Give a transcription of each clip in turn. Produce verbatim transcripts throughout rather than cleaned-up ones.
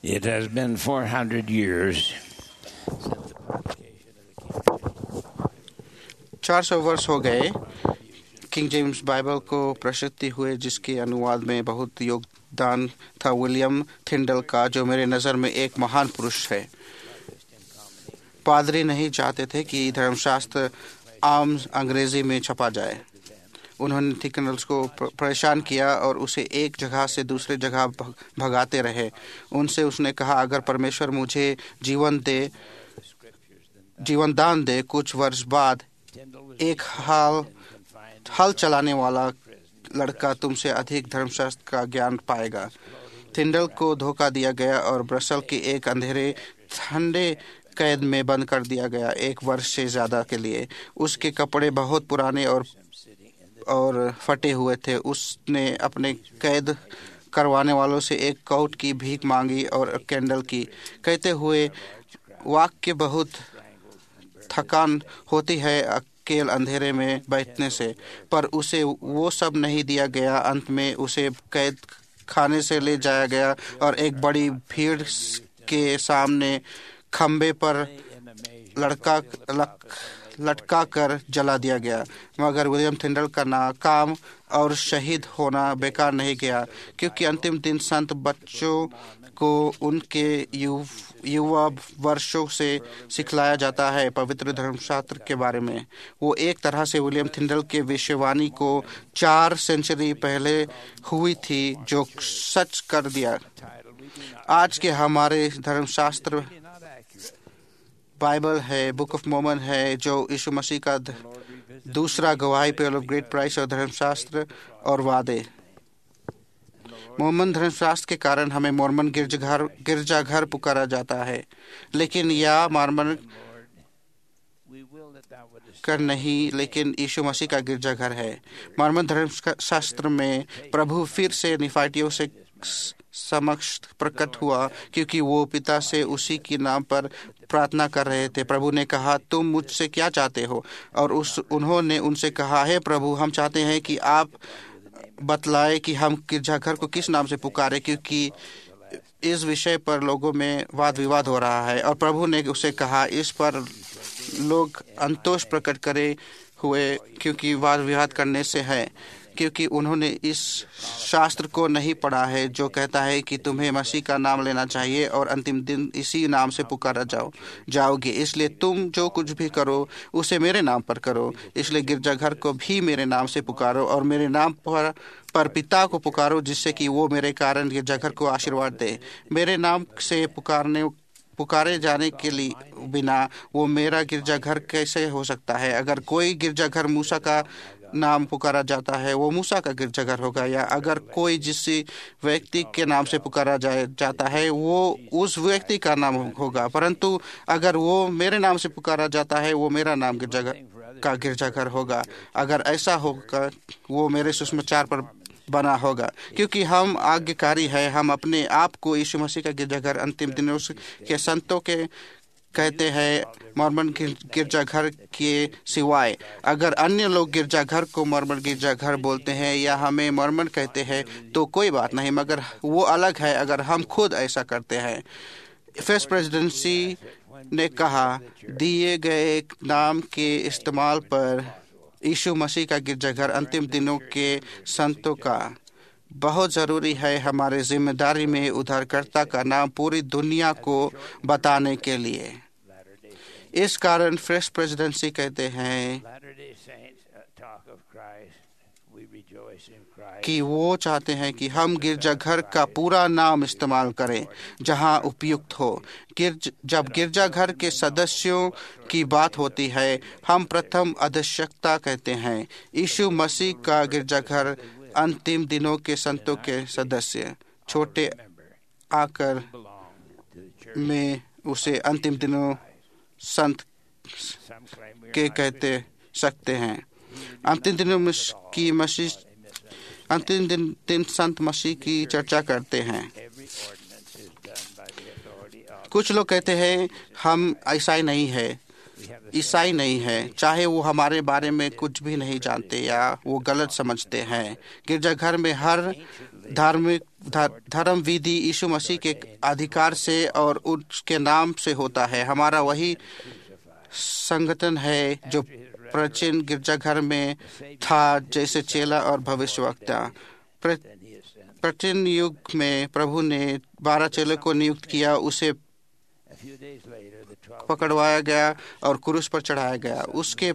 It has been four hundred years since the publication of the King James. चार सौ वर्ष हो गए किंग जेम्स बाइबल को प्रसिद्धि हुए, जिसके अनुवाद में बहुत योगदान था विलियम थिंडल का, जो मेरे नज़र में एक महान पुरुष है। पादरी नहीं चाहते थे कि धर्मशास्त्र आम अंग्रेजी में छपा जाए। उन्होंने थिकनल्स को परेशान किया और उसे एक जगह से दूसरे जगह भगाते रहे। उनसे उसने कहा, अगर परमेश्वर मुझे जीवन दे जीवन दान दे, कुछ वर्ष बाद एक हाल हल चलाने वाला लड़का तुमसे अधिक धर्मशास्त्र का ज्ञान पाएगा। थिंडल को धोखा दिया गया और ब्रसल के एक अंधेरे ठंडे कैद में बंद कर दिया गया एक वर्ष से ज़्यादा के लिए। उसके कपड़े बहुत पुराने और और फटे हुए थे। उसने अपने कैद करवाने वालों से एक कोट की भीख मांगी और कैंडल की, कहते हुए, वाक्य बहुत थकान होती है अकेले अंधेरे में बैठने से, पर उसे वो सब नहीं दिया गया। अंत में उसे कैद खाने से ले जाया गया और एक बड़ी भीड़ के सामने खंबे पर लड़का लक, लटका कर जला दिया गया। मगर विलियम थिंडल का नाकाम और शहीद होना बेकार नहीं गया, क्योंकि अंतिम दिन संत बच्चों को उनके यु, युवा वर्षों से सिखलाया जाता है पवित्र धर्मशास्त्र के बारे में। वो एक तरह से विलियम थिंडल के भविष्यवाणी को चार सेंचुरी पहले हुई थी, जो सच कर दिया। आज के हमारे धर्मशास्त्र बाइबल है, बुक ऑफ मोमन है, जो यीशु मसीह का दूसरा गवाही, पेल ऑफ ग्रेट प्राइस और धर्मशास्त्र और वादे। मोमन धर्मशास्त्र के कारण हमें मोर्मन गिरजाघर गिरजाघर पुकारा जाता है, लेकिन यह मोर्मन कर नहीं, लेकिन यीशु मसीह का गिरजाघर है। मोर्मन धर्मशास्त्र में प्रभु फिर से निफाइटियों से समक्ष प्रकट हुआ, क्योंकि वो पिता से उसी के नाम पर प्रार्थना कर रहे थे। प्रभु ने कहा, तुम मुझसे क्या चाहते हो? और उस उन्होंने उनसे कहा, हे प्रभु, हम चाहते हैं कि आप बतलाए कि हम गिरजाघर को किस नाम से पुकारे, क्योंकि इस विषय पर लोगों में वाद विवाद हो रहा है। और प्रभु ने उसे कहा, इस पर लोग संतोष प्रकट करे हुए, क्योंकि वाद विवाद करने से है, क्योंकि उन्होंने इस शास्त्र को नहीं पढ़ा है जो कहता है कि तुम्हें मसीह का नाम लेना चाहिए और अंतिम दिन इसी नाम से पुकारा जाओ जाओगे। इसलिए तुम जो कुछ भी करो उसे मेरे नाम पर करो। इसलिए गिरजाघर को भी मेरे नाम से पुकारो और मेरे नाम पर पर पिता को पुकारो, जिससे कि वो मेरे कारण गिरजाघर को आशीर्वाद दे। मेरे नाम से पुकारने पुकारे जाने के लिए बिना वो मेरा गिरजाघर कैसे हो सकता है? अगर कोई गिरजाघर मूसा का नाम पुकारा जाता है, वो मूसा का गिरजाघर होगा, या अगर कोई जिस व्यक्ति के नाम से पुकारा जाए जाता है, वो उस व्यक्ति का नाम होगा। परंतु अगर वो मेरे नाम से पुकारा जाता है, वो मेरा नाम गिरजाघर का गिरजाघर होगा। अगर ऐसा होगा, वो मेरे सुसमाचार पर बना होगा, क्योंकि हम आज्ञाकारी है। हम अपने आप को यीशु मसीह का गिरजाघर अंतिम दिनों के संतों के कहते हैं, मोर्मन गिरजाघर के सिवाय। अगर अन्य लोग गिरजाघर को मोर्मन गिरजाघर बोलते हैं या हमें मोर्मन कहते हैं तो कोई बात नहीं, मगर वो अलग है अगर हम खुद ऐसा करते हैं। फर्स्ट प्रेसिडेंसी ने कहा, दिए गए नाम के इस्तेमाल पर यीशु मसीह का गिरजाघर अंतिम दिनों के संतों का बहुत ज़रूरी है। हमारे जिम्मेदारी में उद्धारकर्ता का नाम पूरी दुनिया को बताने के लिए। इस कारण फर्स्ट प्रेसिडेंसी कहते हैं कि वो चाहते हैं कि हम गिरजाघर का पूरा नाम इस्तेमाल करें जहां उपयुक्त हो। गिरज जब गिरजाघर के सदस्यों की बात होती है, हम प्रथम अध्यक्षता कहते हैं। यीशु मसीह का गिरजाघर अंतिम दिनों के संतों के सदस्य छोटे आकर में उसे अंतिम दिनों संत के कहते सकते हैं। अंतिम दिनों में की मसीह अंतिम दिन दिन संत मसीह की चर्चा करते हैं। कुछ लोग कहते हैं हम ईसाई नहीं है ईसाई नहीं है चाहे वो हमारे बारे में कुछ भी नहीं जानते या वो गलत समझते हैं। गिरजाघर में हर धार्मिक धर्म विधि यीशु मसीह के अधिकार से और उसके नाम से होता है। हमारा वही संगठन है जो प्राचीन गिरजाघर में था, जैसे चेला और भविष्यवक्ता। प्राचीन युग में प्रभु ने बारह चेलों को नियुक्त किया, उसे पकड़वाया गया और क्रूस पर चढ़ाया गया। उसके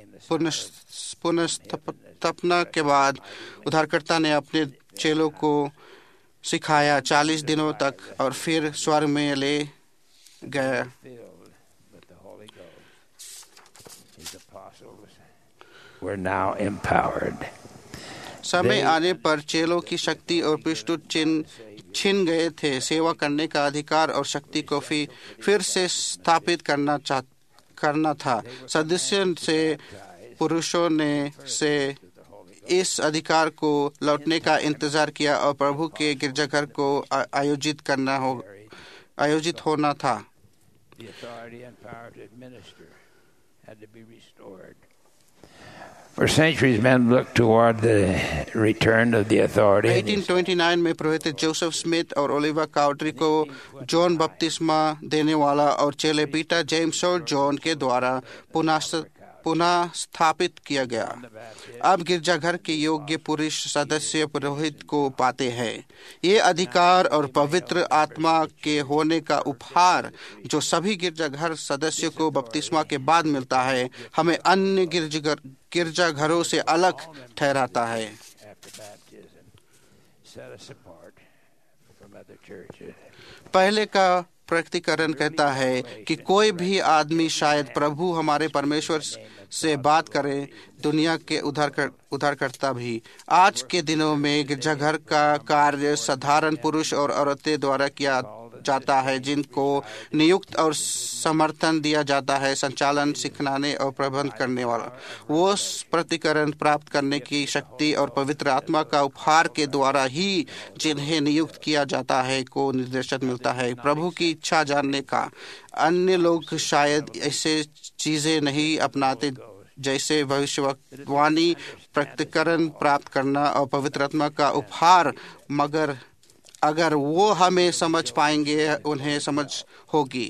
पुनर्स्थापना के बाद उद्धारकर्ता ने अपने चेलों को सिखाया चालीस दिनों तक और फिर स्वर्ग में ले गया। We're now empowered. समय आने पर चेलों की शक्ति और पृष्ठभूमि छिन छिन गए थे। सेवा करने का अधिकार और शक्ति को फिर फिर से स्थापित करना चाह करना था। सदस्यों से पुरुषों ने से इस अधिकार को लौटने का इंतजार किया और प्रभु के गिरजाघर को आयोजित करना हो आयोजित होना था। The authority and power to administer had to be restored. For centuries, men looked toward the return of the authority. अठारह सौ उनतीस में पुरोहित जोसेफ स्मिथ और ओलिवर काउड्री को जॉन बपतिस्मा देने वाला और चेले पीटर जेम्स और जॉन के द्वारा पुनः पुनः स्थापित किया गया। अब गिरजाघर के योग्य पुरुष सदस्य पुरोहित को पाते हैं। ये अधिकार और पवित्र आत्मा के होने का उपहार जो सभी गिरजाघर सदस्यों को बपतिस्मा के बाद मिलता है, हमें अन्य गिरजाघर गिरजाघरों से अलग ठहराता है। पहले का प्रकटीकरण कहता है कि कोई भी आदमी शायद प्रभु हमारे परमेश्वर से बात करे, दुनिया के उद्धार उद्धारकर्ता भी। आज के दिनों में गिरजाघर का कार्य साधारण पुरुष और औरतें द्वारा किया जाता है, जिनको नियुक्त और समर्थन दिया जाता है, संचालन, सिखाने और प्रबंध करने वाला। वो प्रतिकरण प्राप्त करने की शक्ति और पवित्र आत्मा का उपहार के द्वारा ही जिन्हें नियुक्त किया जाता है को निर्देशन मिलता है। प्रभु की इच्छा जानने का। अन्य लोग शायद ऐसे चीजें नहीं अपनाते जैसे भविष्यवाणी, प्रतिकरण प्राप्त करना और पवित्र आत्मा का उपहार, मगर अगर वो हमें समझ पाएंगे, उन्हें समझ होगी।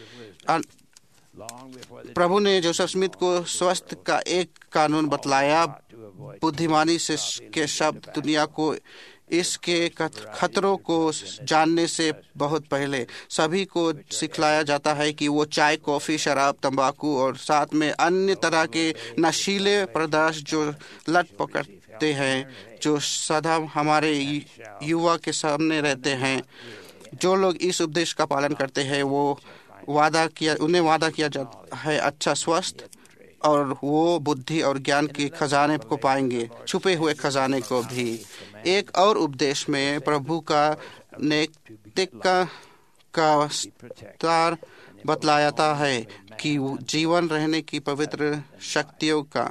प्रभु ने जोसेफ स्मिथ को स्वास्थ्य का एक कानून बतलाया। बुद्धिमानी से के शब्द दुनिया को इसके खतरों को जानने से बहुत पहले सभी को सिखलाया जाता है कि वो चाय, कॉफी, शराब, तंबाकू और साथ में अन्य तरह के नशीले पदार्थ जो लत पकड़ते हैं, जो सदा हमारे युवा के सामने रहते हैं। जो लोग इस उपदेश का पालन करते हैं, वो वादा किया उन्हें वादा किया जाता है अच्छा स्वास्थ्य, और वो बुद्धि और ज्ञान के खजाने को पाएंगे, छुपे हुए खजाने को भी। एक और उपदेश में प्रभु का नैतिक का, का विस्तार बतलाता है कि जीवन रहने की पवित्र शक्तियों का।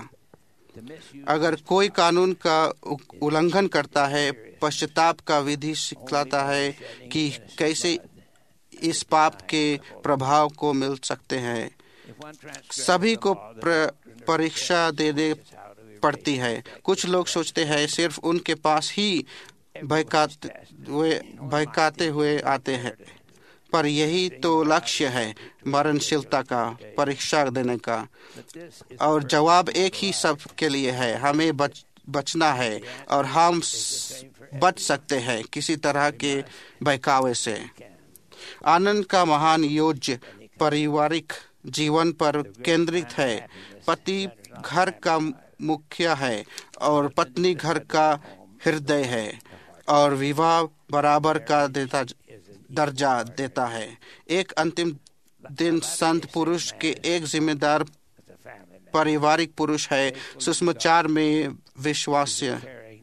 अगर कोई कानून का उल्लंघन करता है, पश्चाताप का विधि सिखलाता है कि कैसे इस पाप के प्रभाव को मिल सकते हैं। सभी को परीक्षा देने पड़ती है। कुछ लोग सोचते हैं सिर्फ उनके पास ही बहकाते हुए बहकाते हुए आते हैं, पर यही तो लक्ष्य है मरणशीलता का, परीक्षा देने का। और जवाब एक ही सब के लिए है, हमें बच बचना है और हम बच सकते हैं किसी तरह के बहकावे से। आनंद का महान योज्य पारिवारिक जीवन पर केंद्रित है। पति घर का मुखिया है और पत्नी घर का हृदय है, और विवाह बराबर का देता दर्जा देता है। एक अंतिम दिन संत पुरुष के एक जिम्मेदार पारिवारिक पुरुष है, सुसमाचार में विश्वास्य।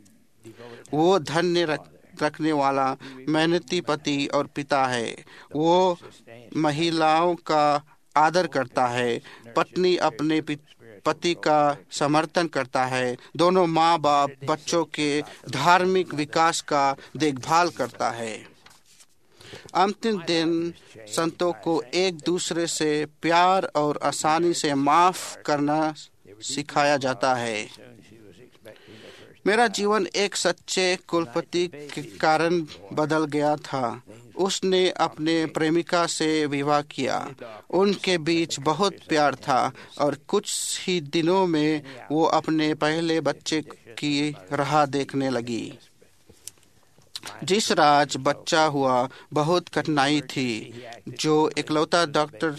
वो धन्य रख, रखने वाला मेहनती पति और पिता है। वो महिलाओं का आदर करता है, पत्नी अपने पति का समर्थन करता है। दोनों माँ बाप बच्चों के धार्मिक विकास का देखभाल करता है। अंतिम दिन संतों को एक दूसरे से प्यार और आसानी से माफ करना सिखाया जाता है। मेरा जीवन एक सच्चे कुलपति के कारण बदल गया था। उसने अपने प्रेमिका से विवाह किया। उनके बीच बहुत प्यार था और कुछ ही दिनों में वो अपने पहले बच्चे की राह देखने लगी। जिस राज बच्चा हुआ बहुत कठिनाई थी। जो इकलौता डॉक्टर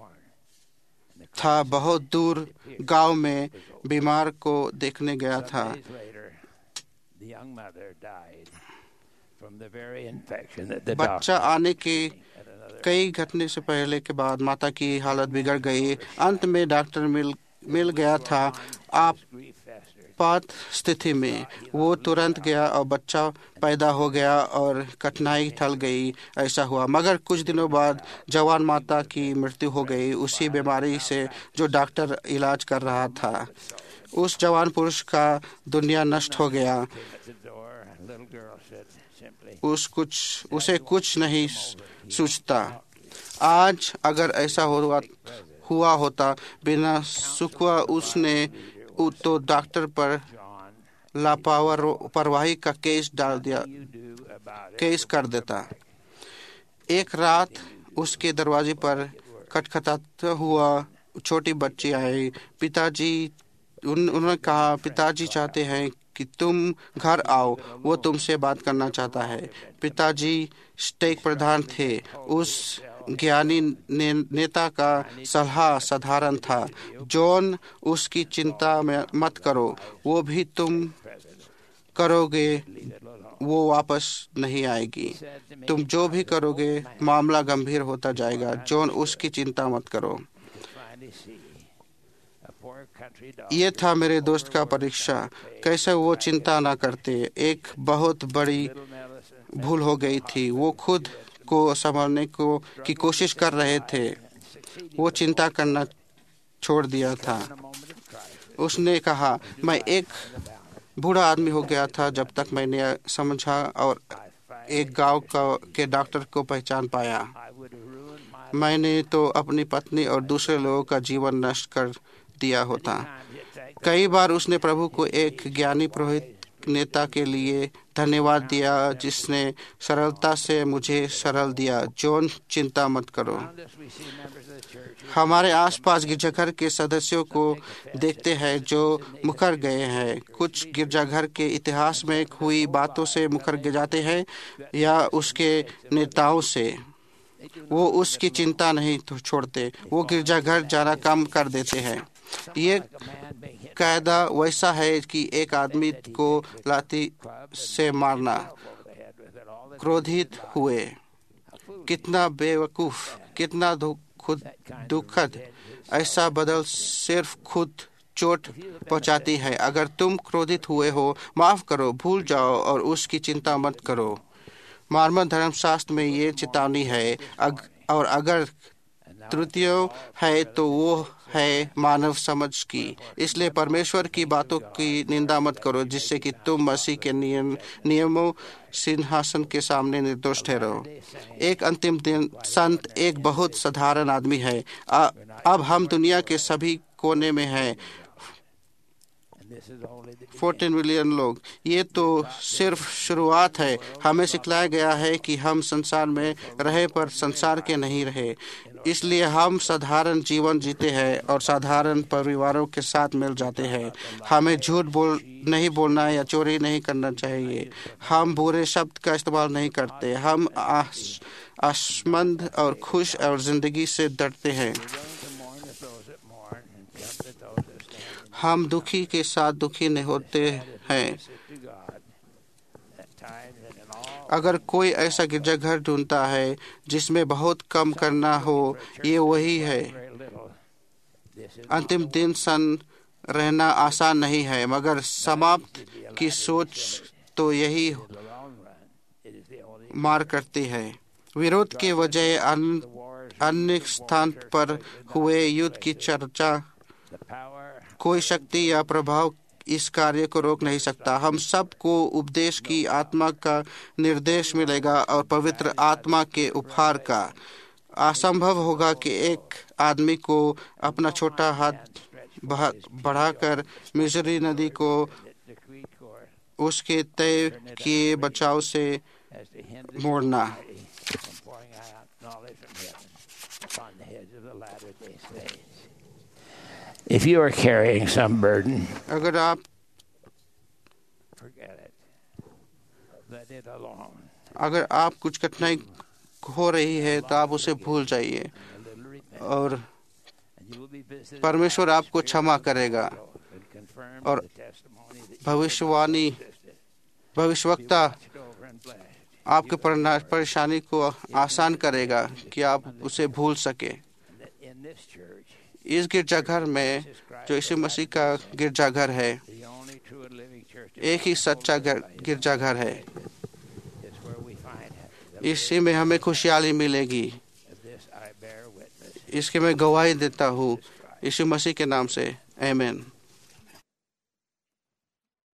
था बहुत दूर गांव में बीमार को देखने गया था। बच्चा आने के कई घटने से पहले के बाद माता की हालत बिगड़ गई। अंत में डॉक्टर मिल मिल गया था। आपात स्थिति में वो तुरंत गया और बच्चा पैदा हो गया और कठिनाई टल गई। ऐसा हुआ, मगर कुछ दिनों बाद जवान माता की मृत्यु हो गई उसी बीमारी से जो डॉक्टर इलाज कर रहा था। उस जवान पुरुष का दुनिया नष्ट हो गया। उस कुछ उसे कुछ नहीं सूझता। आज अगर ऐसा हुआ हुआ होता बिना सुखवा उसने तो डॉक्टर पर लापरवाही का केस डाल दिया केस कर देता। एक रात उसके दरवाजे पर खटखटाता हुआ छोटी बच्ची आई। पिताजी उन, उन्होंने कहा, पिताजी चाहते हैं कि तुम घर आओ, वो तुमसे बात करना चाहता है। पिताजी स्टेक प्रधान थे। उस ज्ञानी ने, नेता का सलाह साधारण था। जॉन, उसकी चिंता में मत करो, वो भी तुम करोगे वो वापस नहीं आएगी। तुम जो भी करोगे मामला गंभीर होता जाएगा। जॉन, उसकी चिंता मत करो। ये था मेरे दोस्त का परीक्षा। कैसे वो चिंता ना करते। एक बहुत बड़ी भूल हो गई थी। वो खुद को संभालने को की कोशिश कर रहे थे। वो चिंता करना छोड़ दिया था। उसने कहा, मैं एक बूढ़ा आदमी हो गया था जब तक मैंने समझा और एक गांव का के डॉक्टर को पहचान पाया। मैंने तो अपनी पत्नी और दूसरे लोगों का जीवन नष्ट कर दिया होता। कई बार उसने प्रभु को एक ज्ञानी पुरोहित नेता के लिए धन्यवाद दिया जिसने सरलता से मुझे सरल दिया। जॉन, चिंता मत करो। हमारे आसपास गिरजाघर के सदस्यों को देखते हैं जो मुकर गए हैं। कुछ गिरजाघर के इतिहास में हुई बातों से मुकर जाते हैं या उसके नेताओं से। वो उसकी चिंता नहीं छोड़ते। वो गिरजाघर जाना कम कर देते हैं। ये कायदा वैसा है कि एक आदमी को लाठी से मारना। क्रोधित हुए। कितना बेवकूफ, कितना खुद दुखद। ऐसा बदल सिर्फ खुद चोट पहुंचाती है। अगर तुम क्रोधित हुए हो, माफ करो, भूल जाओ और उसकी चिंता मत करो। मार्मन धर्मशास्त्र में ये चेतावनी है। अग, और अगर त्रुटियों है तो वो है मानव समझ की। इसलिए परमेश्वर की बातों की निंदा मत करो जिससे कि तुम मसीह के नियम नियमों सिंहासन के सामने निर्दोष ठहरो। एक अंतिम दिन संत एक बहुत साधारण आदमी है। आ, अब हम दुनिया के सभी कोने में हैं। चौदह मिलियन लोग। ये तो सिर्फ शुरुआत है। हमें सिखलाया गया है कि हम संसार में रहे पर संसार के नहीं रहे। इसलिए हम साधारण जीवन जीते हैं और साधारण परिवारों के साथ मिल जाते हैं। हमें झूठ बोल नहीं बोलना या चोरी नहीं करना चाहिए। हम बुरे शब्द का इस्तेमाल नहीं करते। हम आशमंद और खुश और जिंदगी से डरते हैं। हम दुखी के साथ दुखी नहीं होते हैं। अगर कोई ऐसा गिरजाघर ढूंढता है जिसमें बहुत कम करना हो, ये वही है। अंतिम दिन सन रहना आसान नहीं है, मगर समाप्त की सोच तो यही मार करती है। विरोध के वजह अन्य स्थान पर हुए युद्ध की चर्चा कोई शक्ति या प्रभाव इस कार्य को रोक नहीं सकता। हम सबको उपदेश की आत्मा का निर्देश मिलेगा और पवित्र आत्मा के उपहार का। असंभव होगा कि एक आदमी को अपना छोटा हाथ बढ़ाकर मिजरी नदी को उसके तय किए बचाव से as to hinder मोड़ना। society from pouring out knowledge from heaven upon the heads of the latter-day saints. If you are carrying some burden, अगर आप forget it. Let it alone. अगर आप कुछ कठिनाई हो रही है तो आप उसे भूल जाइए A little repentance, और and you will be visited परमेश्वर by the आपको Spirit क्षमा of करेगा growth and confirm और the testimony that you भविष्यवाणी existed. भविष्यवक्ता Be watched over and blessed. आपके परना- परेशानी को आसान करेगा कि आप उसे भूल सके। And that in this church, इस गिरजाघर में जो यीशु मसीह का गिरजाघर है, the only true and living church एक ही सच्चा गिर- गिरजाघर है। is where we find the इसी में हमें खुशहाली मिलेगी। of this I bear witness. इसके मैं गवाही देता हूँ यीशु मसीह के नाम से। आमीन।